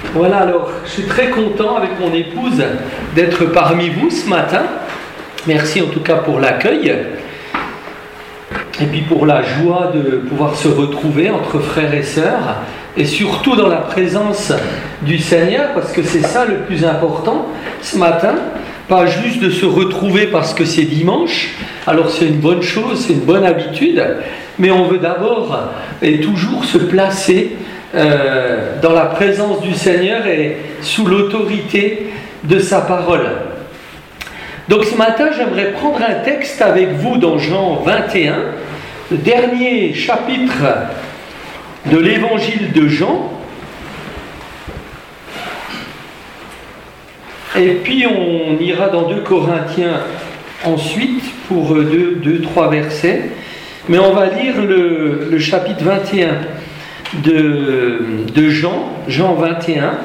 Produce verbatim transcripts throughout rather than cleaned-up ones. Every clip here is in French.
Voilà, alors je suis très content avec mon épouse d'être parmi vous ce matin. Merci en tout cas pour l'accueil et puis pour la joie de pouvoir se retrouver entre frères et sœurs et surtout dans la présence du Seigneur, parce que c'est ça le plus important ce matin. Pas juste de se retrouver parce que c'est dimanche, alors c'est une bonne chose, c'est une bonne habitude, mais on veut d'abord et toujours se placer euh, dans la présence du Seigneur et sous l'autorité de sa parole. Donc ce matin, j'aimerais prendre un texte avec vous dans Jean vingt et un, le dernier chapitre de l'évangile de Jean. Et puis on ira dans deux Corinthiens ensuite pour deux, deux, trois versets. Mais on va lire le, le chapitre vingt et un de, de Jean, Jean vingt et un.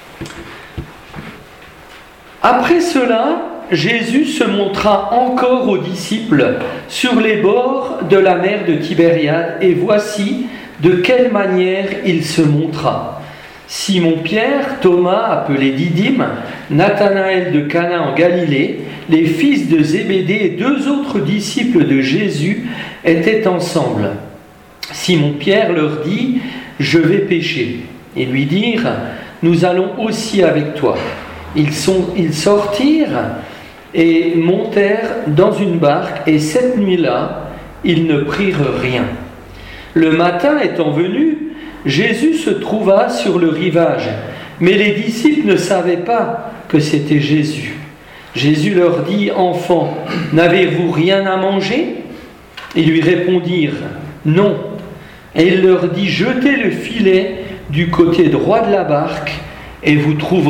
Après cela, Jésus se montra encore aux disciples sur les bords de la mer de Tibériade, et voici de quelle manière il se montra. Simon-Pierre, Thomas, appelé Didyme, Nathanaël de Cana en Galilée, les fils de Zébédée et deux autres disciples de Jésus étaient ensemble. Simon-Pierre leur dit : « Je vais pêcher. » Ils lui dirent : « Nous allons aussi avec toi. » Ils, sont, ils sortirent et montèrent dans une barque, et cette nuit-là, ils ne prirent rien. Le matin étant venu, Jésus se trouva sur le rivage, mais les disciples ne savaient pas que c'était Jésus. Jésus leur dit : « Enfants, n'avez-vous rien à manger ?» Ils lui répondirent : « Non. » Et il leur dit : « Jetez le filet du côté droit de la barque, et vous trouverez. »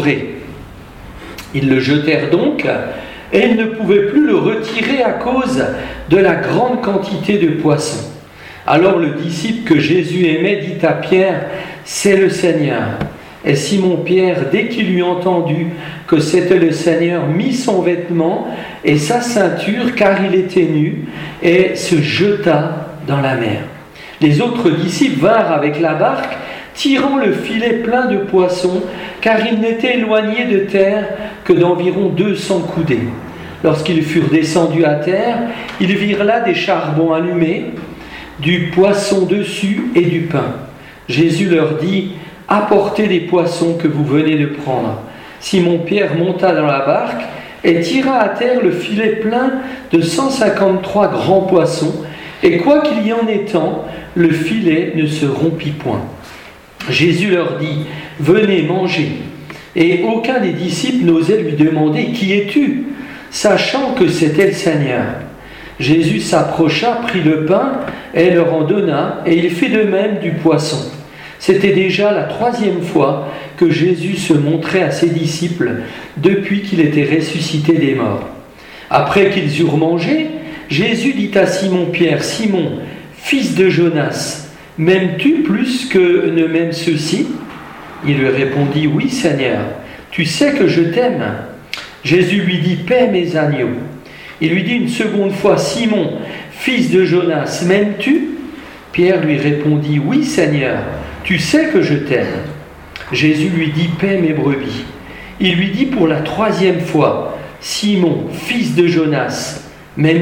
Ils le jetèrent donc, et ils ne pouvaient plus le retirer à cause de la grande quantité de poissons. Alors le disciple que Jésus aimait dit à Pierre : « C'est le Seigneur. » Et Simon-Pierre, dès qu'il eut entendu que c'était le Seigneur, mit son vêtement et sa ceinture, car il était nu, et se jeta dans la mer. Les autres disciples vinrent avec la barque, tirant le filet plein de poissons, car ils n'étaient éloignés de terre que d'environ deux cents coudées. Lorsqu'ils furent descendus à terre, ils virent là des charbons allumés, du poisson dessus et du pain. Jésus leur dit : « Apportez les poissons que vous venez de prendre. » Simon-Pierre monta dans la barque et tira à terre le filet plein de cent cinquante-trois grands poissons, et quoi qu'il y en ait tant, le filet ne se rompit point. Jésus leur dit : « Venez manger. » Et aucun des disciples n'osait lui demander : « Qui es-tu ?» sachant que c'était le Seigneur. Jésus s'approcha, prit le pain et leur en donna, et il fit de même du poisson. C'était déjà la troisième fois que Jésus se montrait à ses disciples depuis qu'il était ressuscité des morts. Après qu'ils eurent mangé, Jésus dit à Simon-Pierre : « Simon, fils de Jonas, m'aimes-tu plus que ne m'aiment ceux-ci » Il lui répondit : « Oui, Seigneur, tu sais que je t'aime. » Jésus lui dit : « Paie mes agneaux. » Il lui dit une seconde fois : « Simon, fils de Jonas, m'aimes-tu » Pierre lui répondit : « Oui, Seigneur, tu sais que je t'aime. » Jésus lui dit : « Paie mes brebis. » Il lui dit pour la troisième fois : « Simon, fils de Jonas, m'aimes-tu »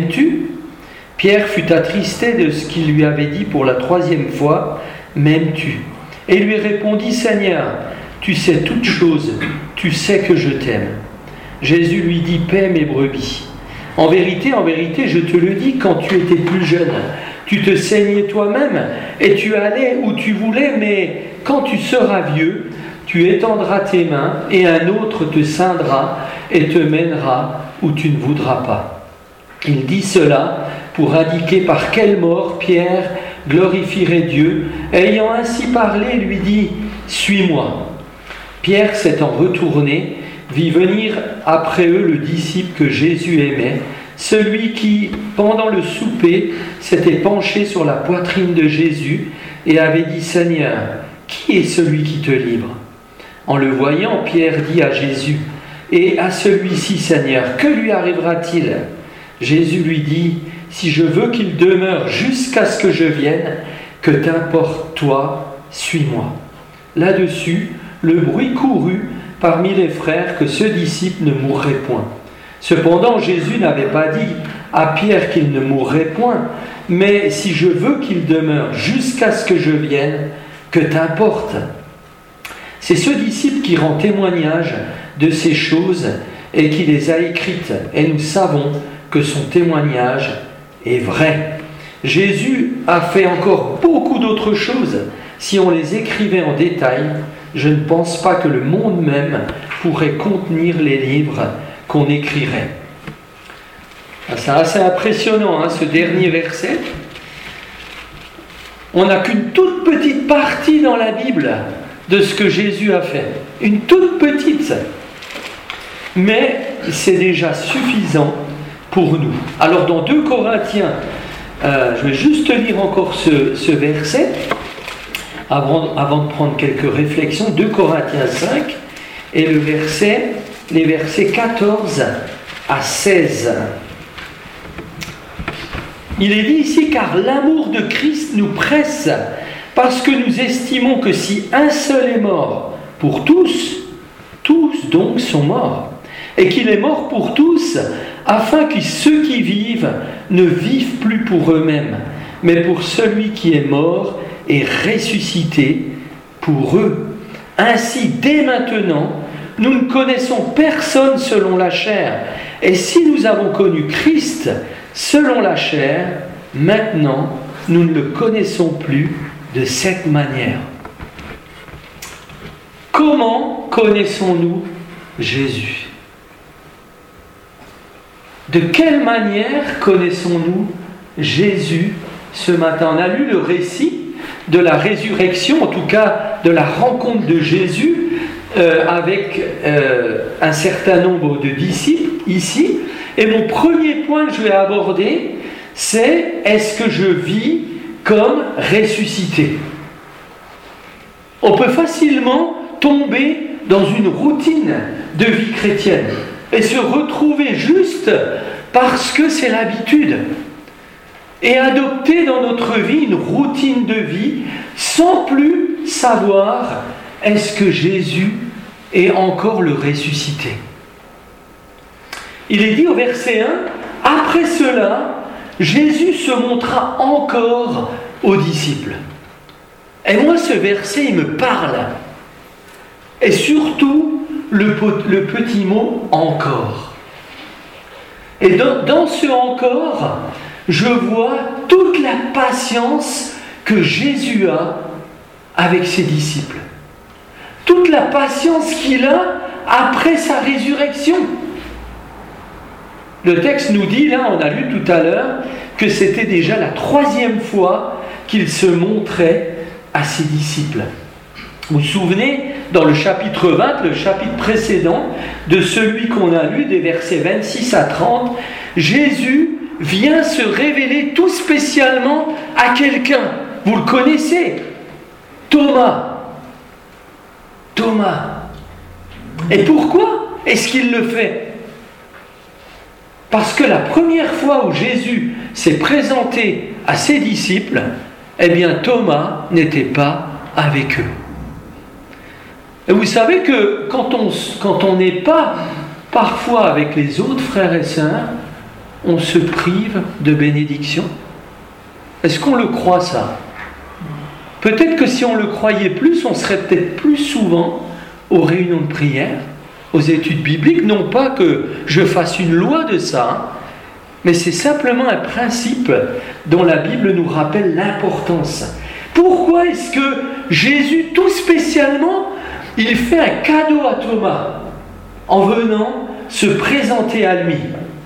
Pierre fut attristé de ce qu'il lui avait dit pour la troisième fois : « M'aimes-tu » Et il lui répondit : « Seigneur, tu sais toutes choses, tu sais que je t'aime. » Jésus lui dit : « Paie mes brebis. En vérité, en vérité, je te le dis, quand tu étais plus jeune, tu te saignais toi-même et tu allais où tu voulais, mais quand tu seras vieux, tu étendras tes mains et un autre te ceindra et te mènera où tu ne voudras pas. » Il dit cela pour indiquer par quelle mort Pierre glorifierait Dieu. Ayant ainsi parlé, lui dit : « Suis-moi. » Pierre, s'étant retourné, vit venir après eux le disciple que Jésus aimait, celui qui, pendant le souper, s'était penché sur la poitrine de Jésus et avait dit : « Seigneur, qui est celui qui te livre ?» En le voyant, Pierre dit à Jésus : « Et à celui-ci, Seigneur, que lui arrivera-t-il » Jésus lui dit : « Si je veux qu'il demeure jusqu'à ce que je vienne, que t'importe toi, suis-moi. » Là-dessus, le bruit courut parmi les frères que ce disciple ne mourrait point. Cependant, Jésus n'avait pas dit à Pierre qu'il ne mourrait point, mais si je veux qu'il demeure jusqu'à ce que je vienne, que t'importe ? C'est ce disciple qui rend témoignage de ces choses et qui les a écrites, et nous savons que son témoignage est vrai. Jésus a fait encore beaucoup d'autres choses. Si on les écrivait en détail, je ne pense pas que le monde même pourrait contenir les livres qu'on écrirait. C'est assez impressionnant, hein, ce dernier verset. On n'a qu'une toute petite partie dans la Bible de ce que Jésus a fait. Une toute petite. Mais c'est déjà suffisant pour nous. Alors dans deux Corinthiens, euh, je vais juste lire encore ce, ce verset avant, avant de prendre quelques réflexions. deux Corinthiens cinq et le verset, les versets quatorze à seize. Il est dit ici, car l'amour de Christ nous presse, parce que nous estimons que si un seul est mort pour tous, tous donc sont morts, et qu'il est mort pour tous, afin que ceux qui vivent ne vivent plus pour eux-mêmes, mais pour celui qui est mort et ressuscité pour eux. Ainsi, dès maintenant, nous ne connaissons personne selon la chair, et si nous avons connu Christ selon la chair, maintenant, nous ne le connaissons plus de cette manière. Comment connaissons-nous Jésus ? De quelle manière connaissons-nous Jésus ce matin ? On a lu le récit de la résurrection, en tout cas de la rencontre de Jésus euh, avec euh, un certain nombre de disciples ici. Et mon premier point que je vais aborder, c'est est-ce que je vis comme ressuscité ? On peut facilement tomber dans une routine de vie chrétienne et se retrouver juste parce que c'est l'habitude et adopter dans notre vie une routine de vie sans plus savoir est-ce que Jésus est encore le ressuscité. Il est dit au verset un, après cela, Jésus se montra encore aux disciples. Et moi, ce verset, il me parle. Et surtout, le, le petit mot « encore ». Et dans, dans ce « encore », je vois toute la patience que Jésus a avec ses disciples. Toute la patience qu'il a après sa résurrection. Le texte nous dit, là, on a lu tout à l'heure, que c'était déjà la troisième fois qu'il se montrait à ses disciples. Vous vous souvenez, dans le chapitre vingt, le chapitre précédent, de celui qu'on a lu, des versets vingt-six à trente, Jésus vient se révéler tout spécialement à quelqu'un. Vous le connaissez, Thomas. Thomas. Et pourquoi est-ce qu'il le fait ? Parce que la première fois où Jésus s'est présenté à ses disciples, eh bien Thomas n'était pas avec eux. Et vous savez que quand on quand on n'est pas parfois avec les autres frères et sœurs, on se prive de bénédiction. Est-ce qu'on le croit ça ? Peut-être que si on le croyait plus, on serait peut-être plus souvent aux réunions de prière, aux études bibliques, non pas que je fasse une loi de ça, mais c'est simplement un principe dont la Bible nous rappelle l'importance. Pourquoi est-ce que Jésus, tout spécialement, il fait un cadeau à Thomas en venant se présenter à lui ?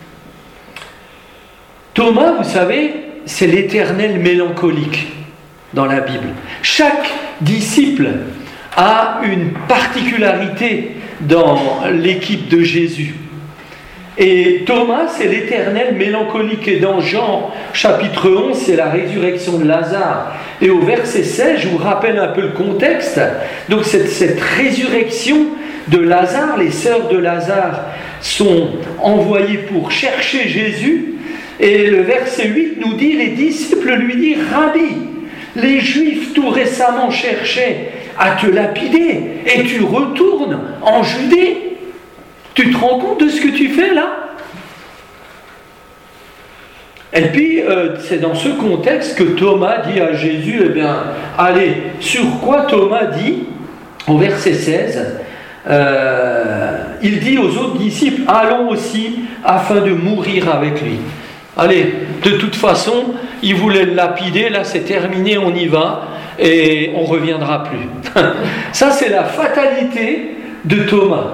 Thomas, vous savez, c'est l'éternel mélancolique dans la Bible. Chaque disciple a une particularité dans l'équipe de Jésus. Et Thomas, c'est l'éternel mélancolique. Et dans Jean chapitre onze, c'est la résurrection de Lazare. Et au verset seize, je vous rappelle un peu le contexte. Donc cette, cette résurrection de Lazare, les sœurs de Lazare sont envoyées pour chercher Jésus. Et le verset huit nous dit, les disciples lui disent, Rabbi, les Juifs tout récemment cherchaient à te lapider et tu retournes en Judée. Tu te rends compte de ce que tu fais là? Et puis, euh, c'est dans ce contexte que Thomas dit à Jésus, eh bien, allez, sur quoi Thomas dit, au verset seize, euh, il dit aux autres disciples, allons aussi afin de mourir avec lui. Allez, de toute façon, il voulait le lapider, là c'est terminé, on y va, et on ne reviendra plus. Ça, c'est la fatalité de Thomas.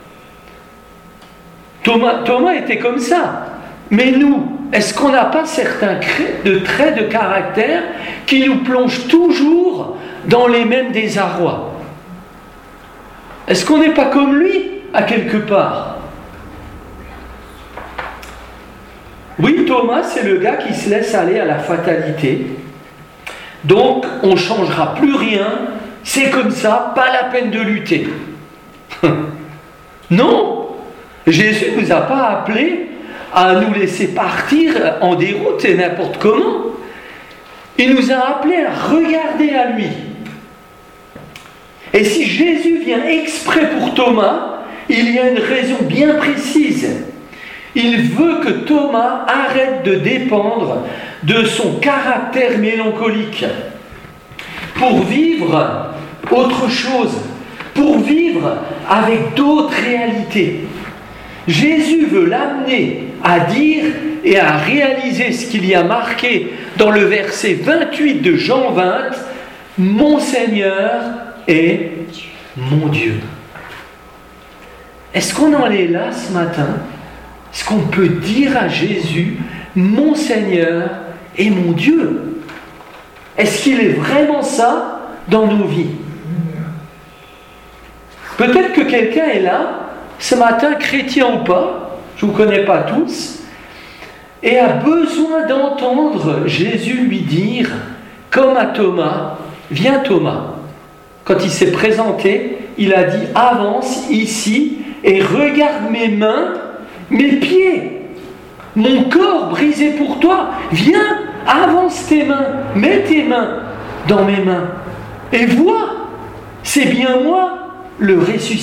Thomas. Thomas était comme ça. Mais nous, est-ce qu'on n'a pas certains de traits de caractère qui nous plongent toujours dans les mêmes désarrois? Est-ce qu'on n'est pas comme lui, à quelque part? Oui, Thomas, c'est le gars qui se laisse aller à la fatalité. Donc, on ne changera plus rien. C'est comme ça, pas la peine de lutter. Non, Jésus ne nous a pas appelés à nous laisser partir en déroute et n'importe comment. Il nous a appelés à regarder à lui. Et si Jésus vient exprès pour Thomas, il y a une raison bien précise. Il veut que Thomas arrête de dépendre de son caractère mélancolique pour vivre autre chose, pour vivre avec d'autres réalités. Jésus veut l'amener à dire et à réaliser ce qu'il y a marqué dans le verset vingt-huit de Jean vingt, « Mon Seigneur est mon Dieu ». Est-ce qu'on en est là ce matin? Est-ce qu'on peut dire à Jésus, « Mon Seigneur est mon Dieu » Est-ce qu'il est vraiment ça dans nos vies? Peut-être que quelqu'un est là, ce matin, chrétien ou pas, je ne vous connais pas tous, et a besoin d'entendre Jésus lui dire, comme à Thomas, « Viens Thomas ». Quand il s'est présenté, il a dit, « Avance ici et regarde mes mains, mes pieds, mon corps brisé pour toi. Viens, avance tes mains, mets tes mains dans mes mains et vois, c'est bien moi le ressuscité. »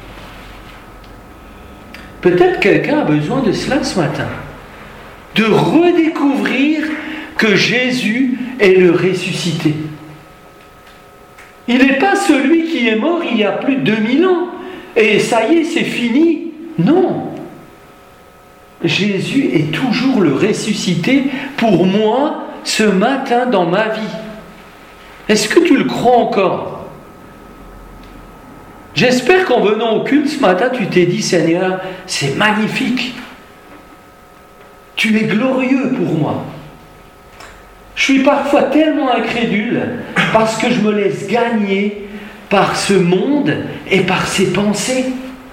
Peut-être quelqu'un a besoin de cela ce matin, de redécouvrir que Jésus est le ressuscité. Il n'est pas celui qui est mort il y a plus de deux mille ans et ça y est, c'est fini. Non. Jésus est toujours le ressuscité pour moi ce matin dans ma vie. Est-ce que tu le crois encore? J'espère qu'en venant au culte ce matin, tu t'es dit, Seigneur, c'est magnifique. Tu es glorieux pour moi. Je suis parfois tellement incrédule parce que je me laisse gagner par ce monde et par ses pensées.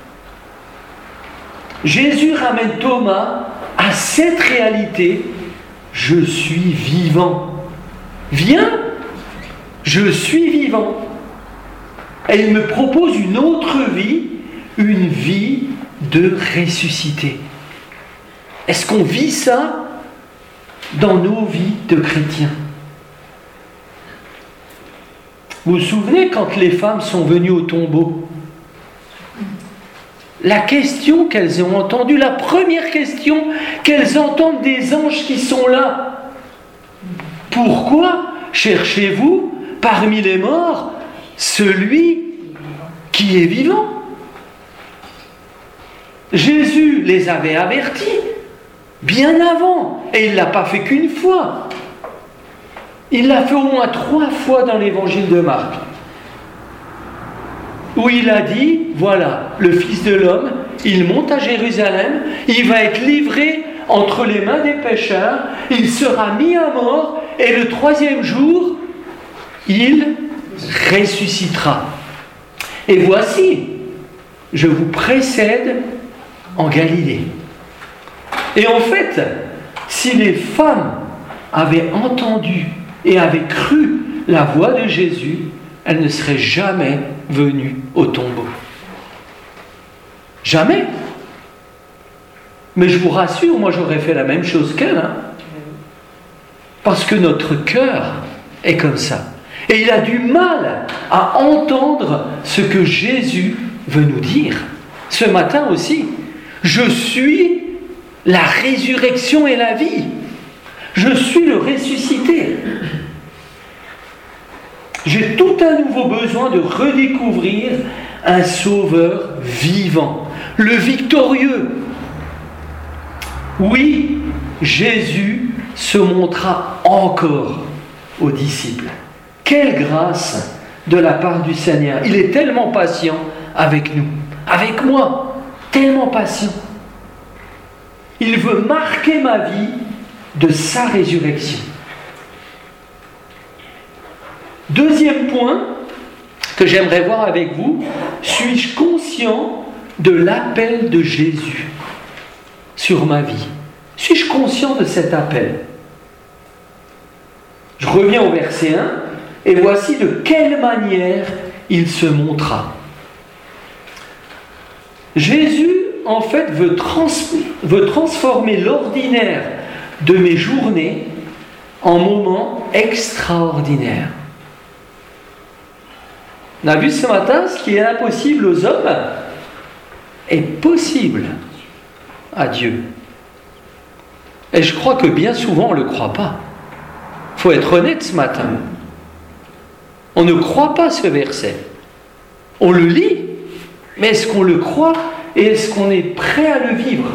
Jésus ramène Thomas à cette réalité. Je suis vivant. Viens, je suis vivant. Et il me propose une autre vie, une vie de ressuscité. Est-ce qu'on vit ça dans nos vies de chrétiens? Vous vous souvenez quand les femmes sont venues au tombeau? La question qu'elles ont entendue, la première question qu'elles entendent des anges qui sont là. Pourquoi cherchez-vous parmi les morts celui qui est vivant? Jésus les avait avertis bien avant, et il ne l'a pas fait qu'une fois. Il l'a fait au moins trois fois dans l'évangile de Marc, où il a dit, voilà, le Fils de l'homme, il monte à Jérusalem, il va être livré entre les mains des pécheurs, il sera mis à mort, et le troisième jour, il ressuscitera. Et voici, je vous précède en Galilée. Et en fait, si les femmes avaient entendu et avaient cru la voix de Jésus, elles ne seraient jamais venues au tombeau. Jamais. Mais je vous rassure, moi j'aurais fait la même chose qu'elle. Hein, parce que notre cœur est comme ça. Et il a du mal à entendre ce que Jésus veut nous dire. Ce matin aussi, je suis la résurrection et la vie. Je suis le ressuscité. J'ai tout un nouveau besoin de redécouvrir un sauveur vivant, le victorieux. Oui, Jésus se montra encore aux disciples. Quelle grâce de la part du Seigneur. Il est tellement patient avec nous, avec moi, tellement patient. Il veut marquer ma vie de sa résurrection. Deuxième point que j'aimerais voir avec vous, suis-je conscient de l'appel de Jésus sur ma vie? Suis-je conscient de cet appel? Je reviens au verset un, et voici de quelle manière il se montra. Jésus, en fait, veut, trans- veut transformer l'ordinaire de mes journées en moments extraordinaires. On a vu ce matin, ce qui est impossible aux hommes est possible à Dieu. Et je crois que bien souvent on ne le croit pas. Il faut être honnête ce matin. On ne croit pas ce verset. On le lit, mais est-ce qu'on le croit et est-ce qu'on est prêt à le vivre?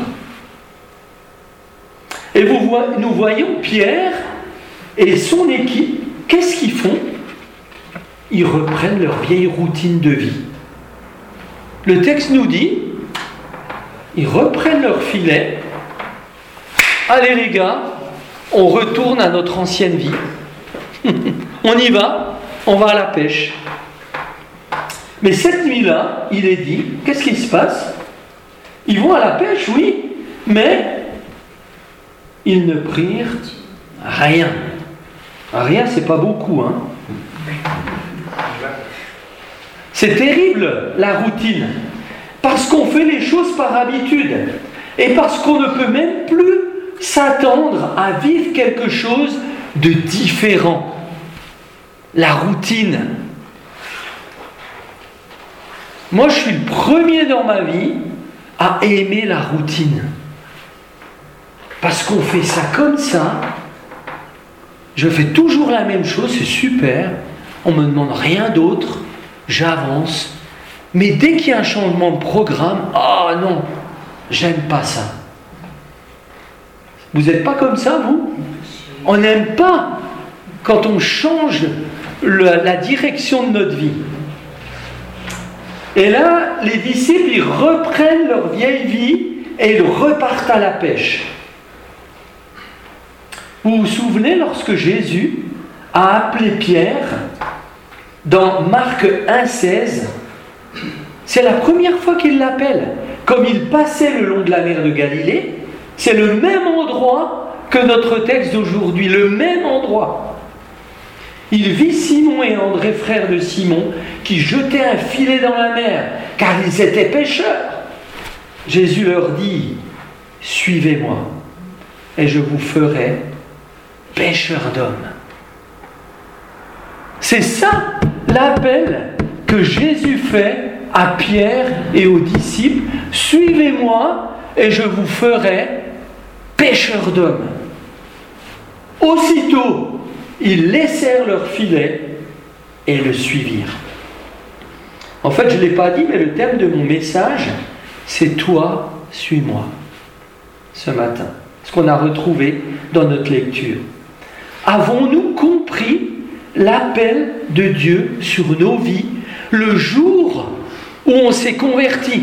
Et vous voyez, nous voyons Pierre et son équipe, qu'est-ce qu'ils font? Ils reprennent leur vieille routine de vie. Le texte nous dit, ils reprennent leur filet. Allez les gars, on retourne à notre ancienne vie. On y va, on va à la pêche. Mais cette nuit-là, il est dit, qu'est-ce qui se passe? Ils vont à la pêche, oui, mais ils ne prirent rien. Rien, c'est pas beaucoup, hein. C'est terrible, la routine. Parce qu'on fait les choses par habitude. Et parce qu'on ne peut même plus s'attendre à vivre quelque chose de différent. La routine. Moi, je suis le premier dans ma vie à aimer la routine. Parce qu'on fait ça comme ça. Je fais toujours la même chose, c'est super. On ne me demande rien d'autre. J'avance. Mais dès qu'il y a un changement de programme, ah oh non, j'aime pas ça. Vous n'êtes pas comme ça, vous? On n'aime pas quand on change le, la direction de notre vie. Et là, les disciples, ils reprennent leur vieille vie et ils repartent à la pêche. Vous vous souvenez lorsque Jésus a appelé Pierre dans Marc un seize, c'est la première fois qu'il l'appelle. Comme il passait le long de la mer de Galilée, c'est le même endroit que notre texte d'aujourd'hui, le même endroit. Il vit Simon et André, frères de Simon, qui jetaient un filet dans la mer, car ils étaient pêcheurs. Jésus leur dit, « Suivez-moi, et je vous ferai pêcheurs d'hommes. » C'est ça l'appel que Jésus fait à Pierre et aux disciples. « Suivez-moi, et je vous ferai pêcheurs d'hommes. » Aussitôt, ils laissèrent leur filet et le suivirent. En fait, je ne l'ai pas dit, mais le thème de mon message, c'est « Toi, suis-moi » ce matin. Ce qu'on a retrouvé dans notre lecture. Avons-nous compris l'appel de Dieu sur nos vies le jour où on s'est converti?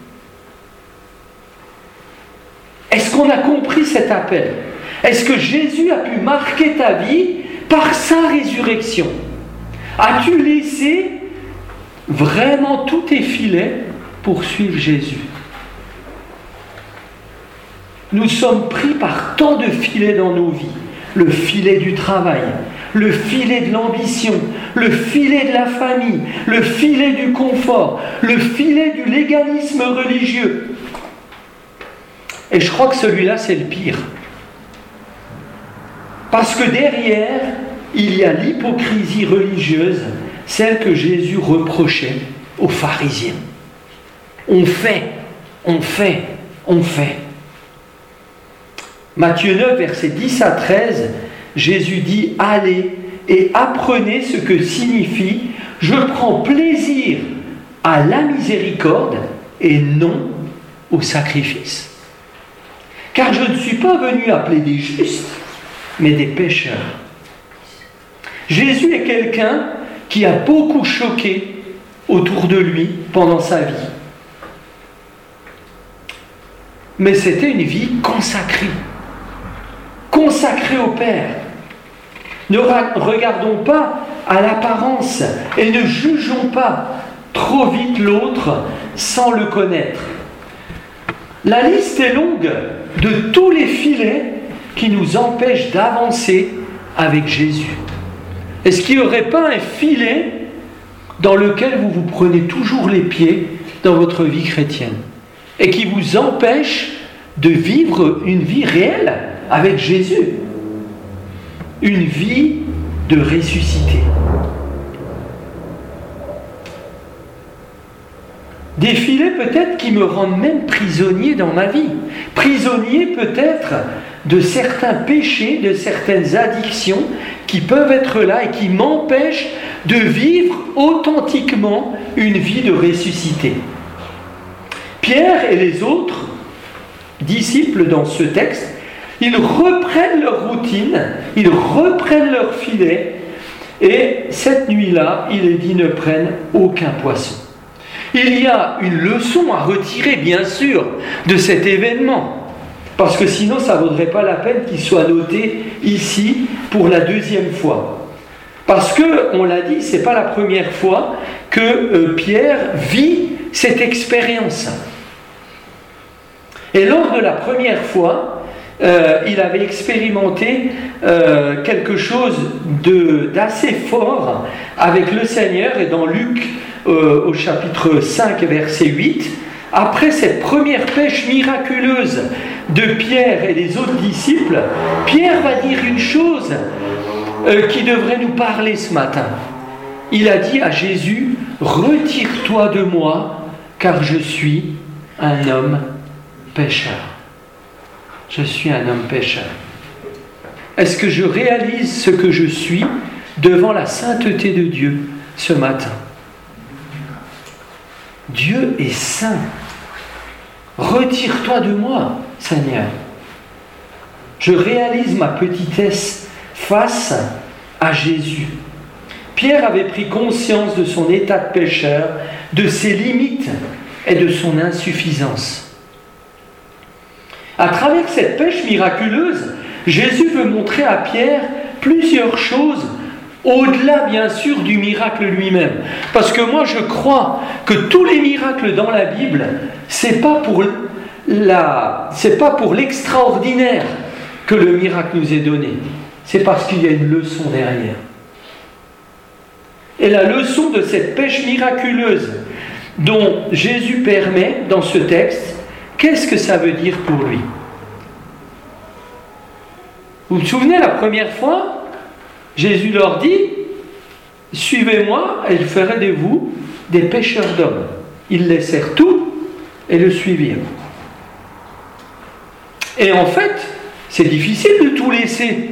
Est-ce qu'on a compris cet appel? Est-ce que Jésus a pu marquer ta vie par sa résurrection? As-tu laissé vraiment tous tes filets pour suivre Jésus? Nous sommes pris par tant de filets dans nos vies. Le filet du travail, le filet de l'ambition, le filet de la famille, le filet du confort, le filet du légalisme religieux. Et je crois que celui-là, c'est le pire. Parce que derrière, il y a l'hypocrisie religieuse, celle que Jésus reprochait aux pharisiens. On fait, on fait, on fait. Matthieu neuf, versets dix à treize, Jésus dit « Allez et apprenez ce que signifie « Je prends plaisir à la miséricorde et non au sacrifice. Car je ne suis pas venu appeler des justes, mais des pécheurs. » Jésus est quelqu'un qui a beaucoup choqué autour de lui pendant sa vie. Mais c'était une vie consacrée. Consacrée au Père. Ne regardons pas à l'apparence et ne jugeons pas trop vite l'autre sans le connaître. La liste est longue de tous les filets qui nous empêchent d'avancer avec Jésus. Est-ce qu'il n'y aurait pas un filet dans lequel vous vous prenez toujours les pieds dans votre vie chrétienne et qui vous empêche de vivre une vie réelle avec Jésus? Une vie de ressuscité. Des filets peut-être qui me rendent même prisonnier dans ma vie. Prisonnier peut-être de certains péchés, de certaines addictions qui peuvent être là et qui m'empêchent de vivre authentiquement une vie de ressuscité. Pierre et les autres disciples dans ce texte, ils reprennent leur routine, ils reprennent leur filet, et cette nuit-là, il est dit, ne prennent aucun poisson. Il y a une leçon à retirer, bien sûr, de cet événement, parce que sinon, ça ne vaudrait pas la peine qu'il soit noté ici pour la deuxième fois. Parce que, on l'a dit, ce n'est pas la première fois que euh, Pierre vit cette expérience. Et lors de la première fois, Euh, il avait expérimenté euh, quelque chose de, d'assez fort avec le Seigneur. Et dans Luc, euh, au chapitre cinq, verset huit, après cette première pêche miraculeuse de Pierre et des autres disciples, Pierre va dire une chose euh, qui devrait nous parler ce matin. Il a dit à Jésus, « Retire-toi de moi, car je suis un homme pécheur. » Je suis un homme pécheur. Est-ce que je réalise ce que je suis devant la sainteté de Dieu ce matin? Dieu est saint. Retire-toi de moi, Seigneur. Je réalise ma petitesse face à Jésus. Pierre avait pris conscience de son état de pécheur, de ses limites et de son insuffisance. À travers cette pêche miraculeuse, Jésus veut montrer à Pierre plusieurs choses, au-delà bien sûr du miracle lui-même. Parce que moi je crois que tous les miracles dans la Bible, c'est pas pour la, c'est pas pour l'extraordinaire que le miracle nous est donné. C'est parce qu'il y a une leçon derrière. Et la leçon de cette pêche miraculeuse dont Jésus permet dans ce texte, qu'est-ce que ça veut dire pour lui? Vous vous souvenez, la première fois, Jésus leur dit, « Suivez-moi et je ferai de vous des pêcheurs d'hommes. » Ils laissèrent tout et le suivirent. Et en fait, c'est difficile de tout laisser.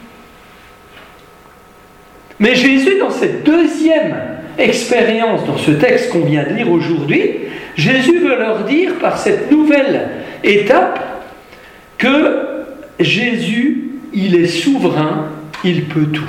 Mais Jésus, dans cette deuxième expérience, dans ce texte qu'on vient de lire aujourd'hui, Jésus veut leur dire par cette nouvelle étape que Jésus, il est souverain, il peut tout.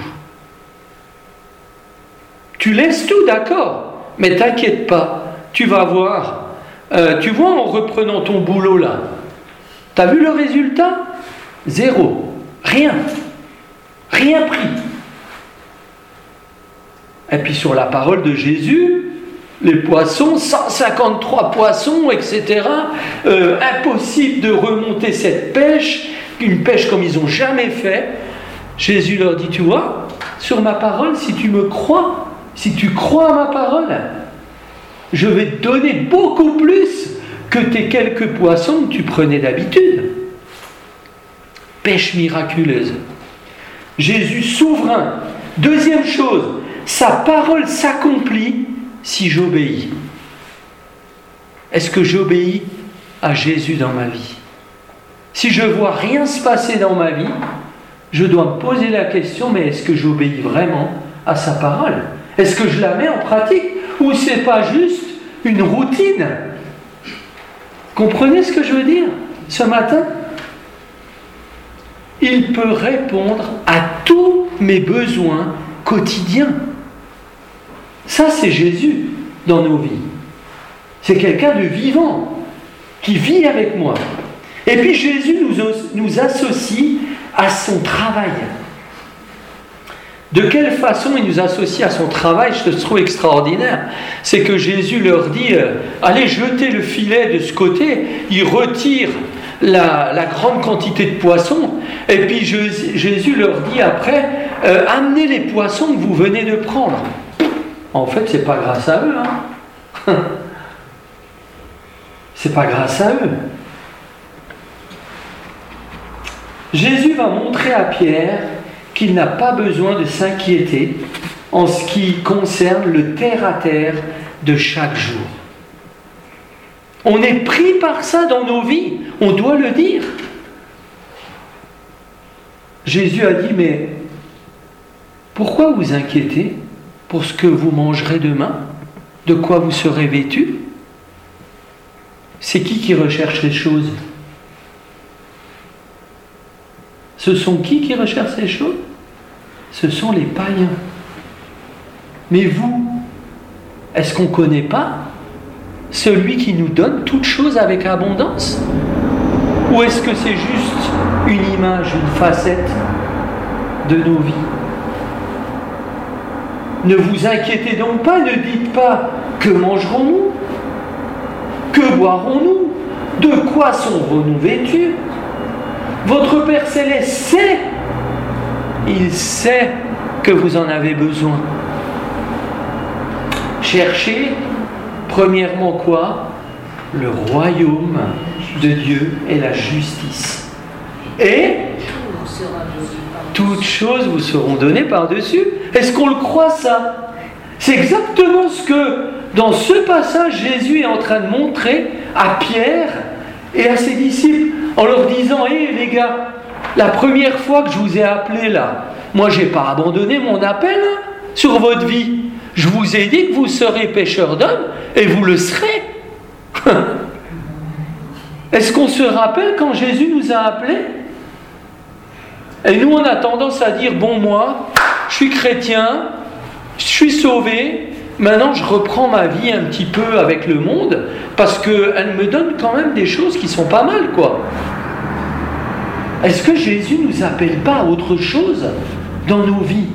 Tu laisses tout, d'accord, mais t'inquiète pas, tu vas voir. Euh, tu vois en reprenant ton boulot là, t'as vu le résultat? Zéro, rien, rien pris. Et puis sur la parole de Jésus, les poissons, cent cinquante-trois poissons, et cetera. Euh, impossible de remonter cette pêche, une pêche comme ils n'ont jamais fait. Jésus leur dit, tu vois, sur ma parole, si tu me crois, si tu crois à ma parole, je vais te donner beaucoup plus que tes quelques poissons que tu prenais d'habitude. Pêche miraculeuse. Jésus souverain, Deuxième chose, sa parole s'accomplit si j'obéis. Est-ce que j'obéis à Jésus dans ma vie? Si je vois rien se passer dans ma vie, je dois me poser la question, mais est-ce que j'obéis vraiment à sa parole? Est-ce que je la mets en pratique? Ou c'est pas juste une routine? Comprenez ce que je veux dire ce matin? Il peut répondre à tous mes besoins quotidiens. Ça, c'est Jésus dans nos vies. C'est quelqu'un de vivant, qui vit avec moi. Et puis Jésus nous, nous associe à son travail. De quelle façon il nous associe à son travail? Je trouve extraordinaire. C'est que Jésus leur dit euh, allez jeter le filet de ce côté. Il retire la, la grande quantité de poissons. Et puis je, Jésus leur dit après euh, amenez les poissons que vous venez de prendre. En fait, c'est pas grâce à eux. Hein. C'est pas grâce à eux. Jésus va montrer à Pierre qu'il n'a pas besoin de s'inquiéter en ce qui concerne le terre-à-terre de chaque jour. On est pris par ça dans nos vies, on doit le dire. Jésus a dit, mais pourquoi vous inquiétez pour ce que vous mangerez demain? De quoi vous serez vêtus? C'est qui qui recherche les choses? Ce sont qui qui recherchent ces choses? Ce sont les païens. Mais vous, est-ce qu'on ne connaît pas celui qui nous donne toutes choses avec abondance? Ou est-ce que c'est juste une image, une facette de nos vies? Ne vous inquiétez donc pas, ne dites pas que mangerons-nous? Que boirons-nous? De quoi serons-nous vêtus? Votre Père Céleste sait, il sait que vous en avez besoin. Cherchez, premièrement quoi? Le royaume de Dieu et la justice. Et toutes choses vous seront données par-dessus. Est-ce qu'on le croit ça? C'est exactement ce que, dans ce passage, Jésus est en train de montrer à Pierre et à ses disciples, en leur disant, hé hey, les gars, la première fois que je vous ai appelé là, moi j'ai pas abandonné mon appel hein, sur votre vie. Je vous ai dit que vous serez pêcheurs d'hommes et vous le serez. Est-ce qu'on se rappelle quand Jésus nous a appelés? Et nous on a tendance à dire, bon moi, je suis chrétien, je suis sauvé, maintenant je reprends ma vie un petit peu avec le monde parce qu'elle me donne quand même des choses qui sont pas mal quoi. Est-ce que Jésus ne nous appelle pas à autre chose dans nos vies?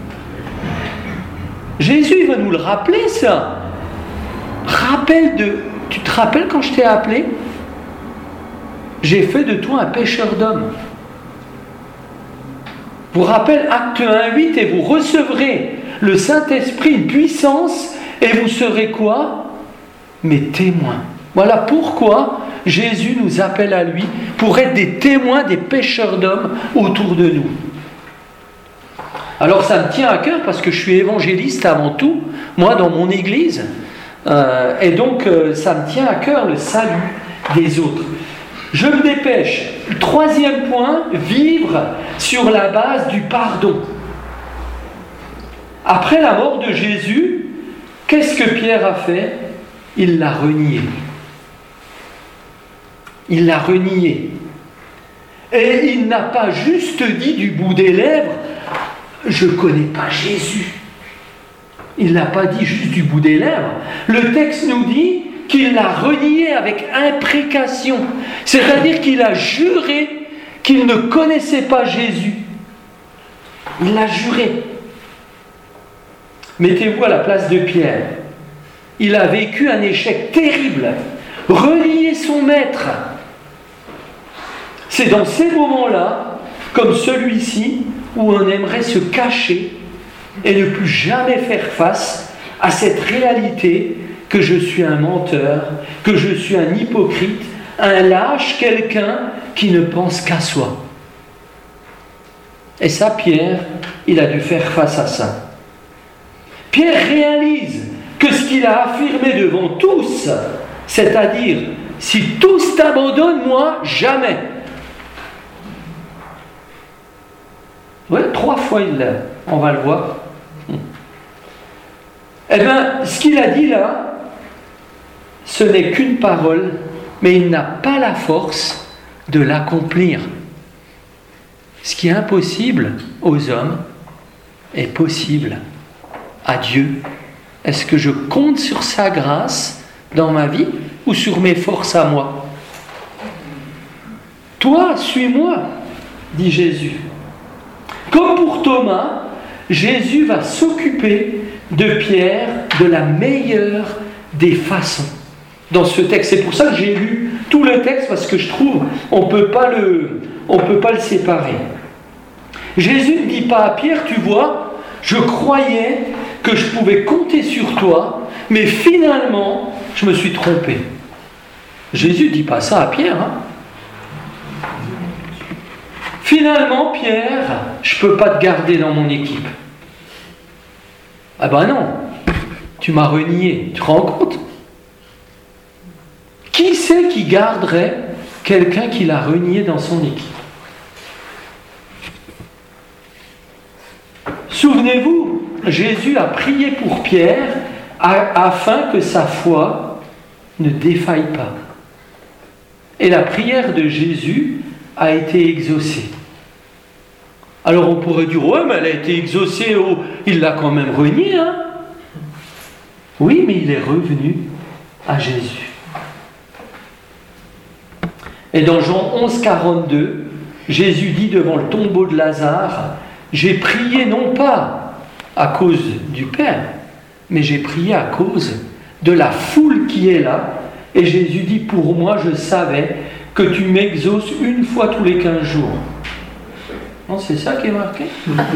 Jésus il va nous le rappeler ça. Rappelle de... Tu te rappelles quand je t'ai appelé? J'ai fait de toi un pêcheur d'hommes. Vous rappelez Acte un huit, et vous recevrez le Saint-Esprit, une puissance, et vous serez quoi? Mes témoins. Voilà pourquoi Jésus nous appelle à lui, pour être des témoins des pêcheurs d'hommes autour de nous. Alors ça me tient à cœur parce que je suis évangéliste avant tout, moi dans mon église, euh, et donc euh, ça me tient à cœur le salut des autres. Je me dépêche. Troisième point, vivre sur la base du pardon. Après la mort de Jésus, qu'est-ce que Pierre a fait? Il l'a renié. Il l'a renié. Et il n'a pas juste dit du bout des lèvres, je ne connais pas Jésus. Il n'a pas dit juste du bout des lèvres. Le texte nous dit qu'il l'a renié avec imprécation. C'est-à-dire qu'il a juré qu'il ne connaissait pas Jésus. Il l'a juré. Mettez-vous à la place de Pierre. Il a vécu un échec terrible. Renier son maître. C'est dans ces moments-là, comme celui-ci, où on aimerait se cacher et ne plus jamais faire face à cette réalité que je suis un menteur, que je suis un hypocrite, un lâche, quelqu'un qui ne pense qu'à soi. Et ça, Pierre, il a dû faire face à ça. Pierre réalise que ce qu'il a affirmé devant tous, c'est-à-dire, si tous t'abandonnent, moi, jamais. Oui, trois fois il l'a, on va le voir. Eh bien, ce qu'il a dit là, ce n'est qu'une parole, mais il n'a pas la force de l'accomplir. Ce qui est impossible aux hommes est possible à Dieu. Est-ce que je compte sur sa grâce dans ma vie ou sur mes forces à moi? Toi, suis-moi, dit Jésus. Comme pour Thomas, Jésus va s'occuper de Pierre de la meilleure des façons. Dans ce texte, c'est pour ça que j'ai lu tout le texte, parce que je trouve on ne peut pas le, on peut pas le séparer. Jésus ne dit pas à Pierre, tu vois, je croyais que je pouvais compter sur toi, mais finalement, je me suis trompé. Jésus ne dit pas ça à Pierre. Hein. Finalement, Pierre, je ne peux pas te garder dans mon équipe. Ah ben non, tu m'as renié, tu te rends compte? Qui c'est qui garderait quelqu'un qui l'a renié dans son équipe? Souvenez-vous, Jésus a prié pour Pierre afin que sa foi ne défaille pas. Et la prière de Jésus a été exaucée. Alors on pourrait dire, ouais, mais elle a été exaucée, oh, il l'a quand même renié, hein? Oui, mais il est revenu à Jésus. Et dans Jean onze, quarante-deux, Jésus dit devant le tombeau de Lazare, j'ai prié non pas à cause du Père, mais j'ai prié à cause de la foule qui est là. Et Jésus dit, pour moi, je savais que tu m'exauces une fois tous les quinze jours. Non, c'est ça qui est marqué.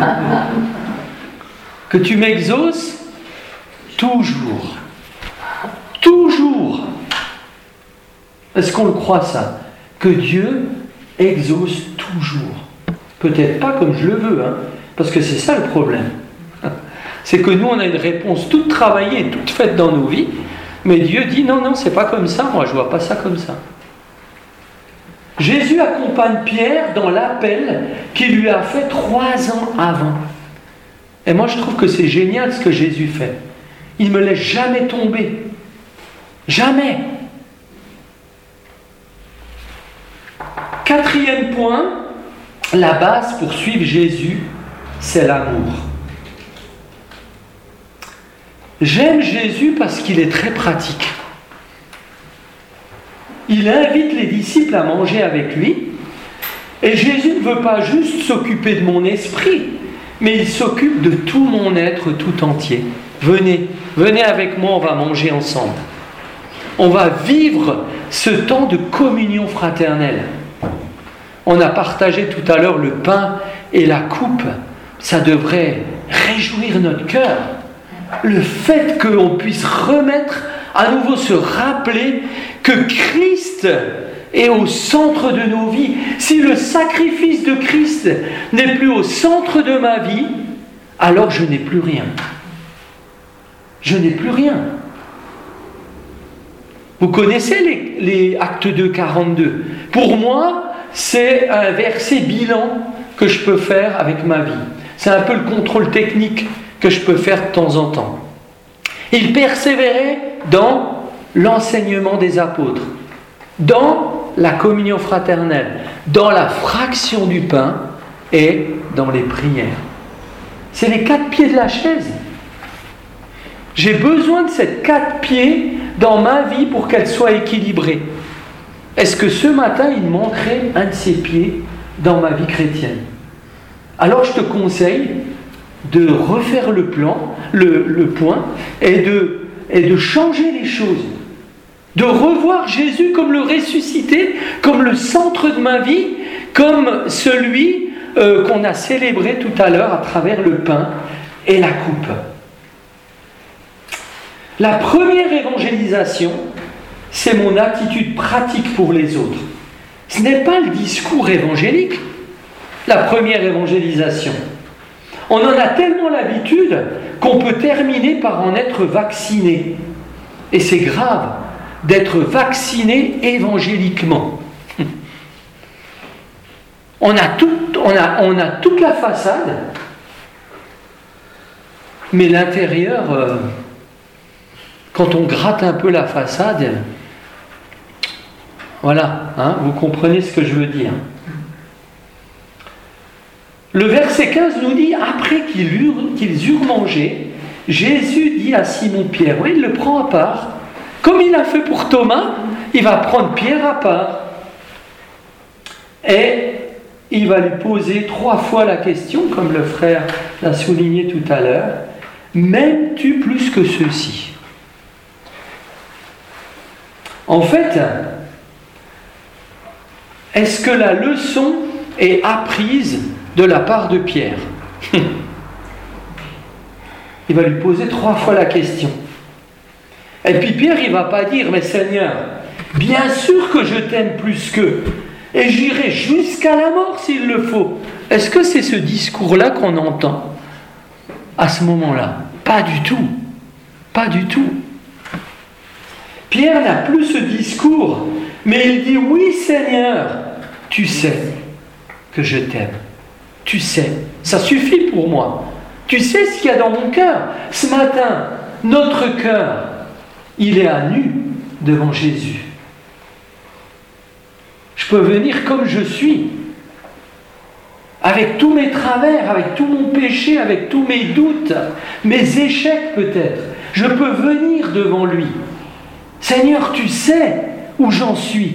Que tu m'exauces toujours. Toujours. Est-ce qu'on le croit ça? Que Dieu exauce toujours. Peut-être pas comme je le veux, hein, parce que c'est ça le problème. C'est que nous, on a une réponse toute travaillée, toute faite dans nos vies, mais Dieu dit non, non, c'est pas comme ça, moi je vois pas ça comme ça. Jésus accompagne Pierre dans l'appel qu'il lui a fait trois ans avant. Et moi je trouve que c'est génial ce que Jésus fait. Il ne me laisse jamais tomber. Jamais. Quatrième point, la base pour suivre Jésus, c'est l'amour. J'aime Jésus parce qu'il est très pratique. Il invite les disciples à manger avec lui, et Jésus ne veut pas juste s'occuper de mon esprit, mais il s'occupe de tout mon être tout entier. Venez, venez avec moi, on va manger ensemble. On va vivre ce temps de communion fraternelle. On a partagé tout à l'heure le pain et la coupe. Ça devrait réjouir notre cœur. Le fait qu'on puisse remettre, à nouveau se rappeler que Christ est au centre de nos vies. Si le sacrifice de Christ n'est plus au centre de ma vie, alors je n'ai plus rien. Je n'ai plus rien. Vous connaissez les, les Actes deux, quarante-deux. Pour moi, c'est un verset bilan que je peux faire avec ma vie. C'est un peu le contrôle technique que je peux faire de temps en temps. Il persévérait dans l'enseignement des apôtres, dans la communion fraternelle, dans la fraction du pain et dans les prières. C'est les quatre pieds de la chaise. J'ai besoin de ces quatre pieds dans ma vie pour qu'elle soit équilibrée. Est-ce que ce matin, il manquerait un de ces pieds dans ma vie chrétienne? Alors je te conseille de refaire le plan, le, le point, et de, et de changer les choses. De revoir Jésus comme le ressuscité, comme le centre de ma vie, comme celui euh, qu'on a célébré tout à l'heure à travers le pain et la coupe. La première évangélisation, c'est mon attitude pratique pour les autres. Ce n'est pas le discours évangélique. la première évangélisation. On en a tellement l'habitude qu'on peut terminer par en être vacciné. Et c'est grave d'être vacciné évangéliquement. On a, tout, on a, on a toute la façade, mais l'intérieur, euh, quand on gratte un peu la façade, voilà, hein, vous comprenez ce que je veux dire. Le verset quinze nous dit, après qu'ils eurent, qu'ils eurent mangé, Jésus dit à Simon-Pierre, oui, il le prend à part, comme il a fait pour Thomas, il va prendre Pierre à part. Et il va lui poser trois fois la question, comme le frère l'a souligné tout à l'heure, m'aimes-tu plus que ceux-ci ? En fait, est-ce que la leçon est apprise de la part de Pierre ? Il va lui poser trois fois la question. Et puis Pierre, il ne va pas dire, mais Seigneur, bien sûr que je t'aime plus qu'eux, et j'irai jusqu'à la mort s'il le faut. Est-ce que c'est ce discours-là qu'on entend à ce moment-là ? Pas du tout. Pas du tout. Pierre n'a plus ce discours, mais il dit, oui Seigneur, tu sais que je t'aime. Tu sais, ça suffit pour moi. Tu sais ce qu'il y a dans mon cœur. Ce matin, notre cœur, il est à nu devant Jésus. Je peux venir comme je suis, avec tous mes travers, avec tout mon péché, avec tous mes doutes, mes échecs peut-être. Je peux venir devant lui. Seigneur, tu sais où j'en suis.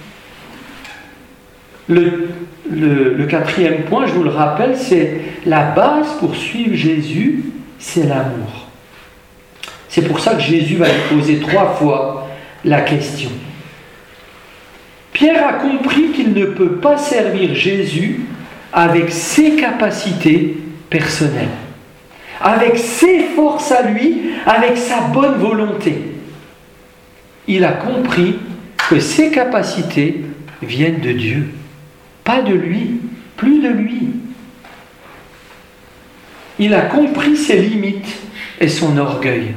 Le, le, le quatrième point, je vous le rappelle, c'est la base pour suivre Jésus, c'est l'amour. C'est pour ça que Jésus va lui poser trois fois la question. Pierre a compris qu'il ne peut pas servir Jésus avec ses capacités personnelles, avec ses forces à lui, avec sa bonne volonté. Il a compris que ses capacités viennent de Dieu, pas de lui, plus de lui. Il a compris ses limites et son orgueil.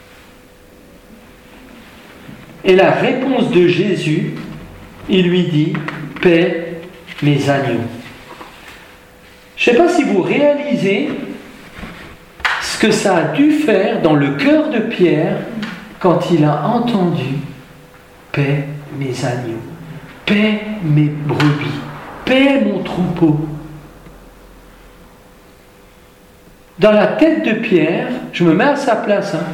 Et la réponse de Jésus, il lui dit, paie mes agneaux. Je ne sais pas si vous réalisez ce que ça a dû faire dans le cœur de Pierre quand il a entendu paie mes agneaux, paie mes brebis, paie mon troupeau. Dans la tête de Pierre, je me mets à sa place, hein,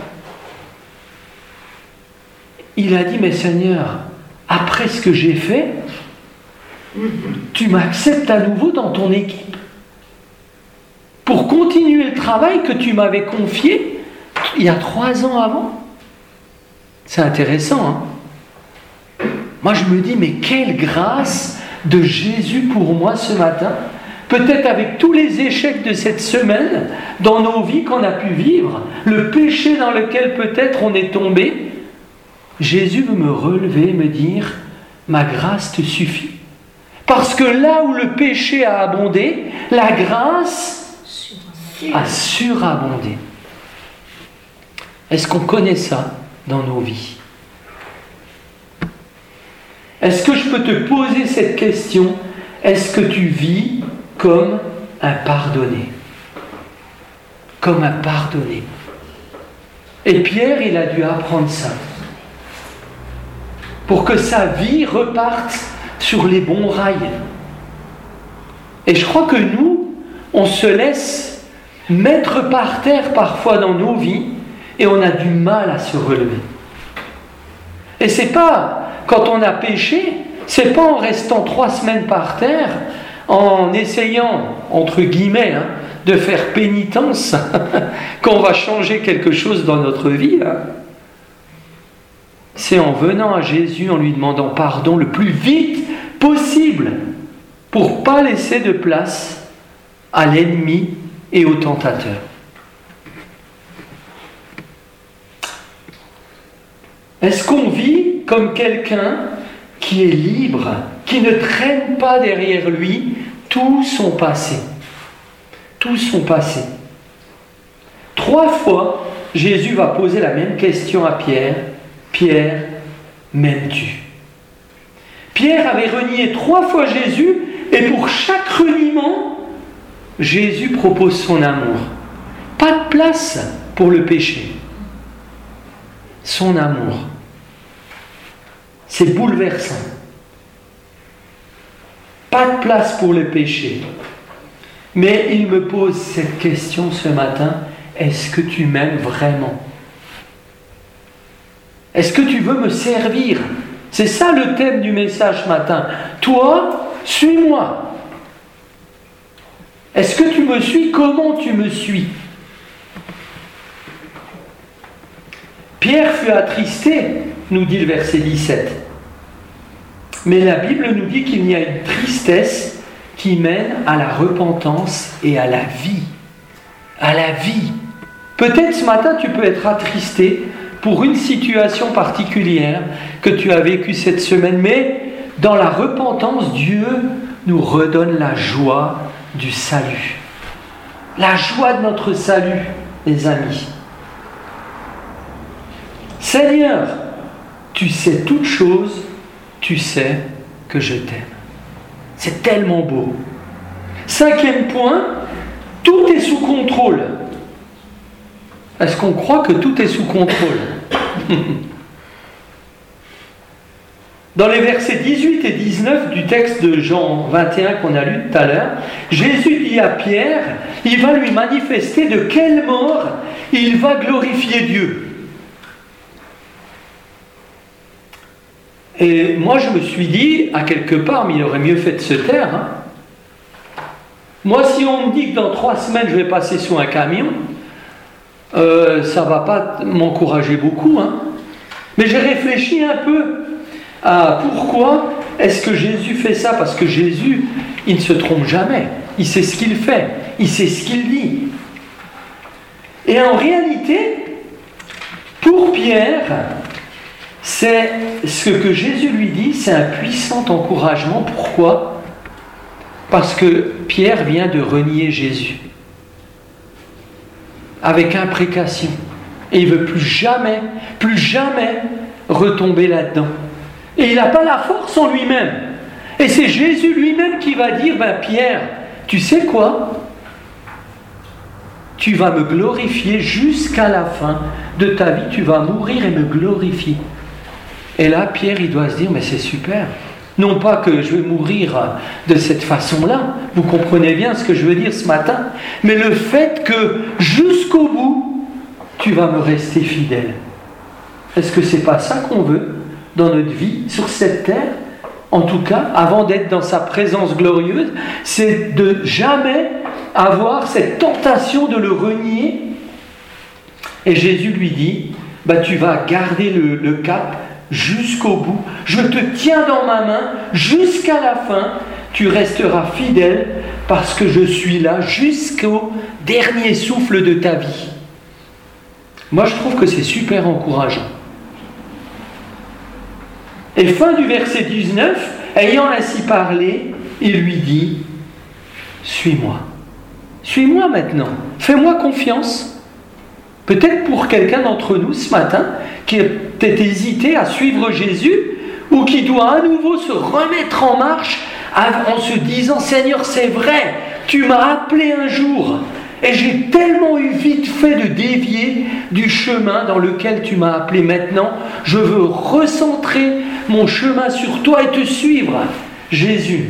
il a dit, mais Seigneur, après ce que j'ai fait, tu m'acceptes à nouveau dans ton équipe pour continuer le travail que tu m'avais confié il y a trois ans avant. C'est intéressant, hein ? Moi, je me dis, mais quelle grâce de Jésus pour moi ce matin. Peut-être avec tous les échecs de cette semaine, dans nos vies qu'on a pu vivre, le péché dans lequel peut-être on est tombé, Jésus veut me relever, me dire, ma grâce te suffit. Parce que là où le péché a abondé, la grâce a surabondé. Est-ce qu'on connaît ça dans nos vies ? Est-ce que je peux te poser cette question ? Est-ce que tu vis comme un pardonné ? Comme un pardonné. Et Pierre, il a dû apprendre ça. Pour que sa vie reparte sur les bons rails. Et je crois que nous, on se laisse mettre par terre parfois dans nos vies et on a du mal à se relever. Et c'est pas quand on a péché, c'est pas en restant trois semaines par terre, en essayant, entre guillemets, hein, de faire pénitence, qu'on va changer quelque chose dans notre vie. Hein. C'est en venant à Jésus, en lui demandant pardon le plus vite possible, pour ne pas laisser de place à l'ennemi et au tentateur. Est-ce qu'on vit comme quelqu'un qui est libre, qui ne traîne pas derrière lui Tous sont passés. Tous sont passés. Trois fois, Jésus va poser la même question à Pierre. Pierre, m'aimes-tu ? Pierre avait renié trois fois Jésus, et pour chaque reniement, Jésus propose son amour. Pas de place pour le péché. Son amour. C'est bouleversant. Pas de place pour le péché. Mais il me pose cette question ce matin, est-ce que tu m'aimes vraiment ? Est-ce que tu veux me servir ? C'est ça le thème du message ce matin. Toi, suis-moi. Est-ce que tu me suis ? Comment tu me suis ? Pierre fut attristé, nous dit le verset dix-sept. Mais la Bible nous dit qu'il y a une tristesse qui mène à la repentance et à la vie. À la vie. Peut-être ce matin tu peux être attristé pour une situation particulière que tu as vécue cette semaine, mais dans la repentance, Dieu nous redonne la joie du salut. La joie de notre salut, les amis. Seigneur, tu sais toutes choses, tu sais que je t'aime. C'est tellement beau. Cinquième point, tout est sous contrôle. Est-ce qu'on croit que tout est sous contrôle ? Dans les versets dix-huit et dix-neuf du texte de Jean vingt et un qu'on a lu tout à l'heure, Jésus dit à Pierre, il va lui manifester de quelle mort il va glorifier Dieu. Et moi je me suis dit, à quelque part, mais il aurait mieux fait de se taire. Hein. Moi si on me dit que dans trois semaines je vais passer sous un camion, euh, ça ne va pas m'encourager beaucoup. Hein. Mais j'ai réfléchi un peu à pourquoi est-ce que Jésus fait ça. Parce que Jésus, il ne se trompe jamais. Il sait ce qu'il fait. Il sait ce qu'il dit. Et en réalité, pour Pierre, c'est ce que Jésus lui dit, c'est un puissant encouragement. Pourquoi ? Parce que Pierre vient de renier Jésus avec imprécation. Et il ne veut plus jamais, plus jamais retomber là-dedans. Et il n'a pas la force en lui-même. Et c'est Jésus lui-même qui va dire, ben Pierre, tu sais quoi ? Tu vas me glorifier jusqu'à la fin de ta vie. Tu vas mourir et me glorifier. Et là, Pierre, il doit se dire, mais c'est super. Non pas que je vais mourir de cette façon-là, vous comprenez bien ce que je veux dire ce matin, mais le fait que jusqu'au bout, tu vas me rester fidèle. Est-ce que c'est pas ça qu'on veut dans notre vie, sur cette terre ? En tout cas, avant d'être dans sa présence glorieuse, c'est de jamais avoir cette tentation de le renier. Et Jésus lui dit, bah, tu vas garder le, le cap jusqu'au bout. Je te tiens dans ma main jusqu'à la fin. Tu resteras fidèle parce que je suis là jusqu'au dernier souffle de ta vie. Moi, je trouve que c'est super encourageant. Et fin du verset dix-neuf, ayant ainsi parlé, il lui dit, suis-moi. Suis-moi maintenant. Fais-moi confiance. Peut-être pour quelqu'un d'entre nous ce matin qui a peut-être hésité à suivre Jésus ou qui doit à nouveau se remettre en marche en se disant, Seigneur, c'est vrai, tu m'as appelé un jour et j'ai tellement eu vite fait de dévier du chemin dans lequel tu m'as appelé. Maintenant, je veux recentrer mon chemin sur toi et te suivre, Jésus.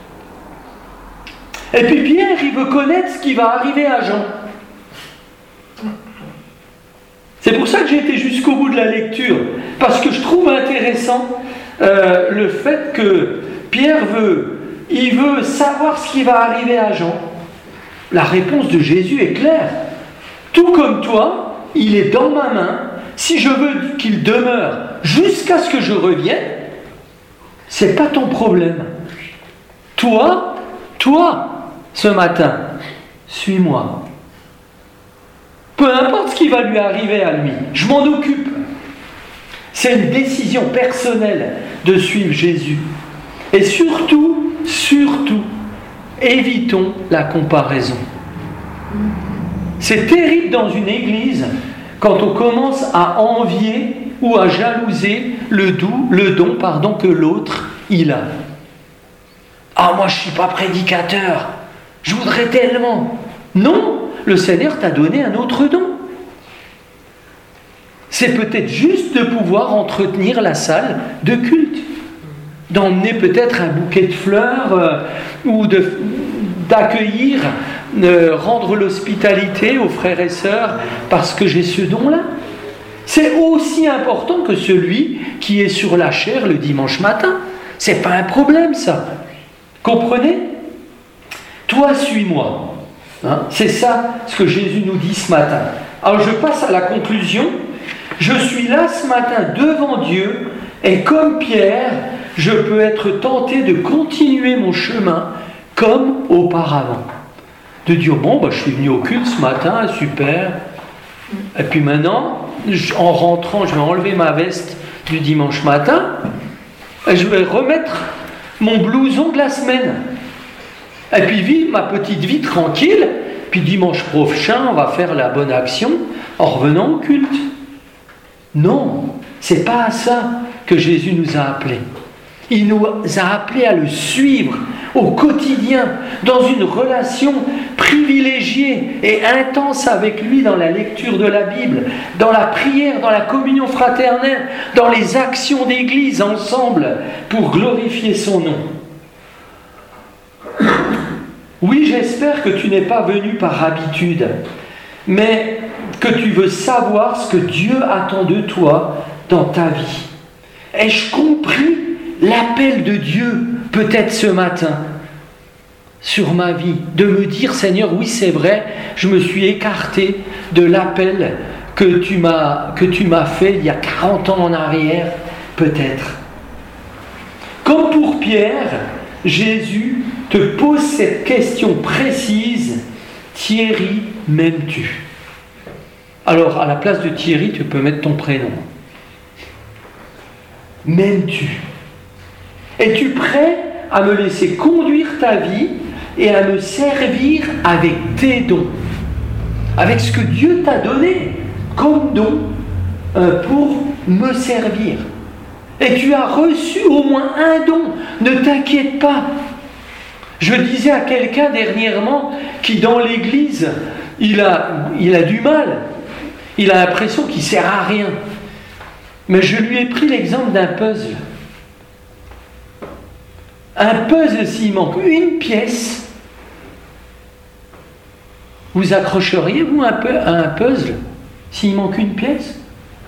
Et puis Pierre, il veut connaître ce qui va arriver à Jean. C'est pour ça que j'ai été jusqu'au bout de la lecture, parce que je trouve intéressant euh, le fait que Pierre veut, il veut savoir ce qui va arriver à Jean. La réponse de Jésus est claire. Tout comme toi, il est dans ma main. Si je veux qu'il demeure jusqu'à ce que je revienne, c'est pas ton problème. Toi, toi, ce matin, suis-moi. Peu importe ce qui va lui arriver à lui, je m'en occupe. C'est une décision personnelle de suivre Jésus. Et surtout, surtout, évitons la comparaison. C'est terrible dans une église quand on commence à envier ou à jalouser le, doux, le don pardon, que l'autre il a. Ah, moi je ne suis pas prédicateur, je voudrais tellement. Non, le Seigneur t'a donné un autre don. C'est peut-être juste de pouvoir entretenir la salle de culte, d'emmener peut-être un bouquet de fleurs euh, ou de, d'accueillir, euh, rendre l'hospitalité aux frères et sœurs parce que j'ai ce don-là. C'est aussi important que celui qui est sur la chaire le dimanche matin. C'est pas un problème, ça. Comprenez ? Toi, suis-moi. Hein ? C'est ça ce que Jésus nous dit ce matin. Alors je passe à la conclusion. Je suis là ce matin devant Dieu et comme Pierre, je peux être tenté de continuer mon chemin comme auparavant. De dire, bon, bah, je suis venu au culte ce matin, super. Et puis maintenant, en rentrant, je vais enlever ma veste du dimanche matin et je vais remettre mon blouson de la semaine. Et puis vivre ma petite vie tranquille. Puis dimanche prochain, on va faire la bonne action en revenant au culte. Non, c'est pas à ça que Jésus nous a appelés. Il nous a appelés à le suivre au quotidien, dans une relation privilégiée et intense avec lui dans la lecture de la Bible, dans la prière, dans la communion fraternelle, dans les actions d'église ensemble pour glorifier son nom. Oui, j'espère que tu n'es pas venu par habitude, mais que tu veux savoir ce que Dieu attend de toi dans ta vie. Ai-je compris l'appel de Dieu peut-être ce matin sur ma vie, de me dire, Seigneur, oui c'est vrai, je me suis écarté de l'appel que tu m'as, que tu m'as fait il y a quarante ans en arrière, peut-être. Comme pour Pierre, Jésus te pose cette question précise, Thierry, m'aimes-tu ? Alors, à la place de Thierry, tu peux mettre ton prénom. M'aimes-tu ? Es-tu prêt à me laisser conduire ta vie et à me servir avec tes dons, avec ce que Dieu t'a donné comme don euh, pour me servir ? Et tu as reçu au moins un don, ne t'inquiète pas. Je disais à quelqu'un dernièrement qui dans l'église, il a, il a du mal, il a l'impression qu'il ne sert à rien. Mais je lui ai pris l'exemple d'un puzzle. Un puzzle, s'il manque une pièce, vous accrocheriez-vous un peu à un puzzle s'il manque une pièce ?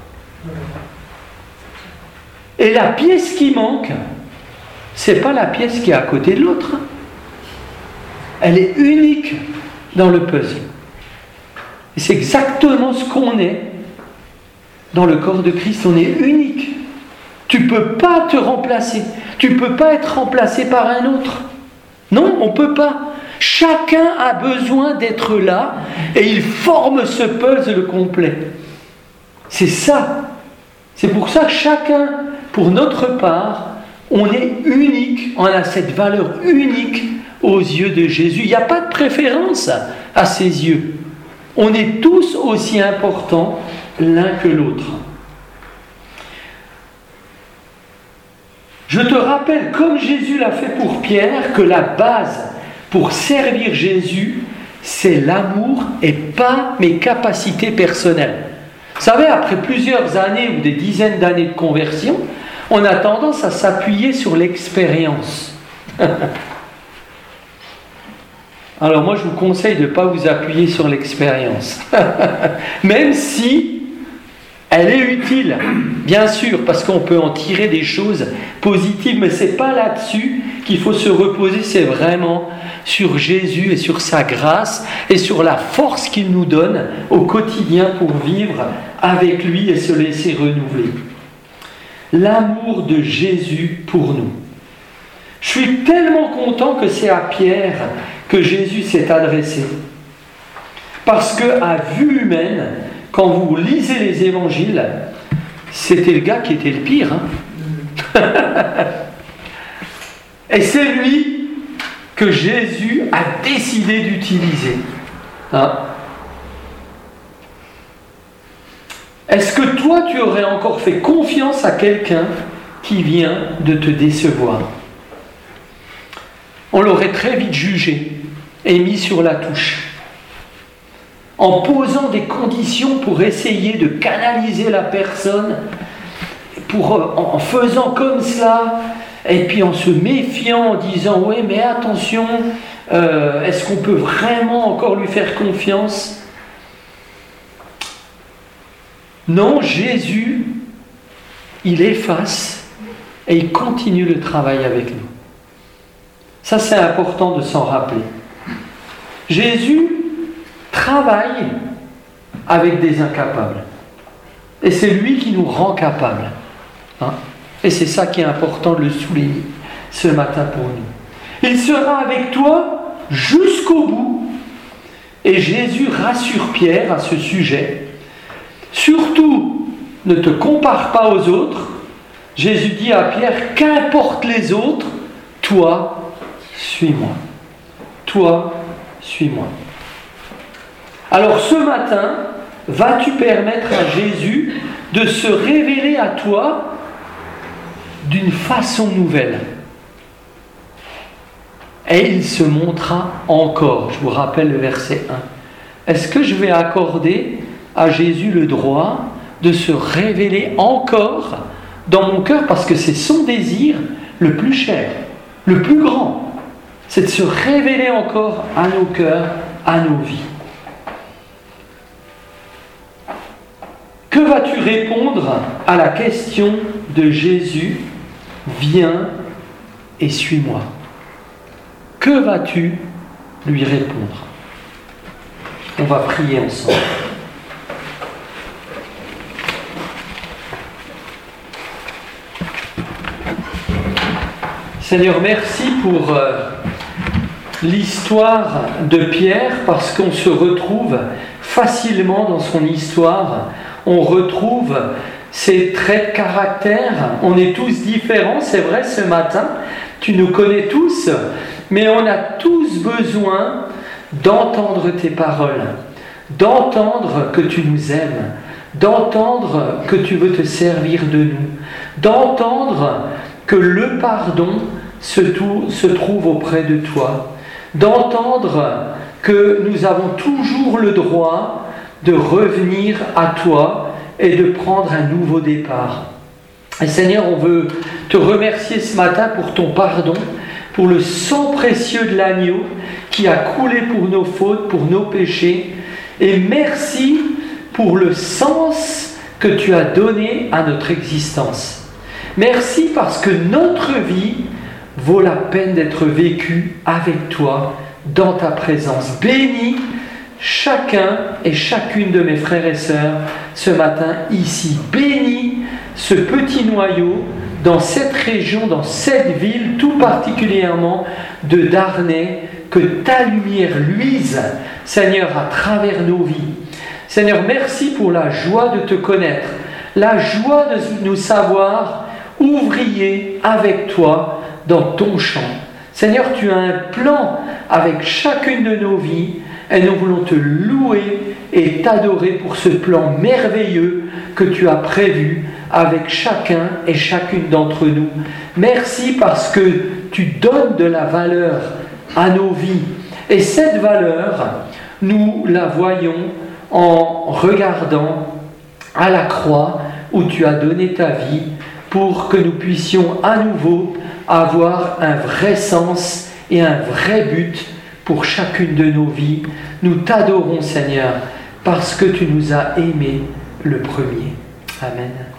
Et la pièce qui manque, c'est pas la pièce qui est à côté de l'autre. Elle est unique dans le puzzle. Et c'est exactement ce qu'on est dans le corps de Christ. On est unique. Tu ne peux pas te remplacer. Tu ne peux pas être remplacé par un autre. Non, on ne peut pas. Chacun a besoin d'être là et il forme ce puzzle complet. C'est ça. C'est pour ça que chacun, pour notre part, on est unique. On a cette valeur unique aux yeux de Jésus. Il n'y a pas de préférence à ses yeux. On est tous aussi importants l'un que l'autre. Je te rappelle, comme Jésus l'a fait pour Pierre, que la base pour servir Jésus, c'est l'amour et pas mes capacités personnelles. Vous savez, après plusieurs années ou des dizaines d'années de conversion, on a tendance à s'appuyer sur l'expérience. Alors moi, je vous conseille de ne pas vous appuyer sur l'expérience. Même si elle est utile, bien sûr, parce qu'on peut en tirer des choses positives, mais ce n'est pas là-dessus qu'il faut se reposer, c'est vraiment sur Jésus et sur sa grâce et sur la force qu'il nous donne au quotidien pour vivre avec lui et se laisser renouveler. L'amour de Jésus pour nous. Je suis tellement content que c'est à Pierre que Jésus s'est adressé. Parce qu'à vue humaine, quand vous lisez les évangiles, c'était le gars qui était le pire. Hein. Et c'est lui que Jésus a décidé d'utiliser. Hein? Est-ce que toi, tu aurais encore fait confiance à quelqu'un qui vient de te décevoir? On l'aurait très vite jugé et mis sur la touche. En posant des conditions pour essayer de canaliser la personne, pour, en faisant comme cela, et puis en se méfiant, en disant « ouais, mais attention, euh, est-ce qu'on peut vraiment encore lui faire confiance ?» Non, Jésus, il efface et il continue le travail avec nous. Ça, c'est important de s'en rappeler. Jésus travaille avec des incapables. Et c'est lui qui nous rend capables. Hein? Et c'est ça qui est important de le souligner ce matin pour nous. Il sera avec toi jusqu'au bout. Et Jésus rassure Pierre à ce sujet. Surtout, ne te compare pas aux autres. Jésus dit à Pierre, qu'importe les autres, toi, suis-moi. Toi, suis-moi. Alors ce matin, vas-tu permettre à Jésus de se révéler à toi d'une façon nouvelle? Et il se montra encore. Je vous rappelle le verset un. Est-ce que je vais accorder à Jésus le droit de se révéler encore dans mon cœur, parce que c'est son désir le plus cher, le plus grand, c'est de se révéler encore à nos cœurs, à nos vies. Que vas-tu répondre à la question de Jésus, viens et suis-moi? Que vas-tu lui répondre? On va prier ensemble. Seigneur, merci pour euh, l'histoire de Pierre, parce qu'on se retrouve facilement dans son histoire. On retrouve ses traits de caractère. On est tous différents, c'est vrai, ce matin. Tu nous connais tous, mais on a tous besoin d'entendre tes paroles, d'entendre que tu nous aimes, d'entendre que tu veux te servir de nous, d'entendre que le pardon se, tout, se trouve auprès de toi, d'entendre que nous avons toujours le droit de revenir à toi et de prendre un nouveau départ. Et Seigneur, on veut te remercier ce matin pour ton pardon, pour le sang précieux de l'agneau qui a coulé pour nos fautes, pour nos péchés. Et merci pour le sens que tu as donné à notre existence. Merci parce que notre vie vaut la peine d'être vécue avec toi, dans ta présence. Bénis chacun et chacune de mes frères et sœurs ce matin ici. Bénis ce petit noyau dans cette région, dans cette ville, tout particulièrement de Darney, que ta lumière luise, Seigneur, à travers nos vies. Seigneur, merci pour la joie de te connaître, la joie de nous savoir ouvriers avec toi dans ton champ. Seigneur, tu as un plan avec chacune de nos vies et nous voulons te louer et t'adorer pour ce plan merveilleux que tu as prévu avec chacun et chacune d'entre nous. Merci parce que tu donnes de la valeur à nos vies. Et cette valeur, nous la voyons en regardant à la croix où tu as donné ta vie pour que nous puissions à nouveau avoir un vrai sens et un vrai but pour chacune de nos vies. Nous t'adorons, Seigneur, parce que tu nous as aimés le premier. Amen.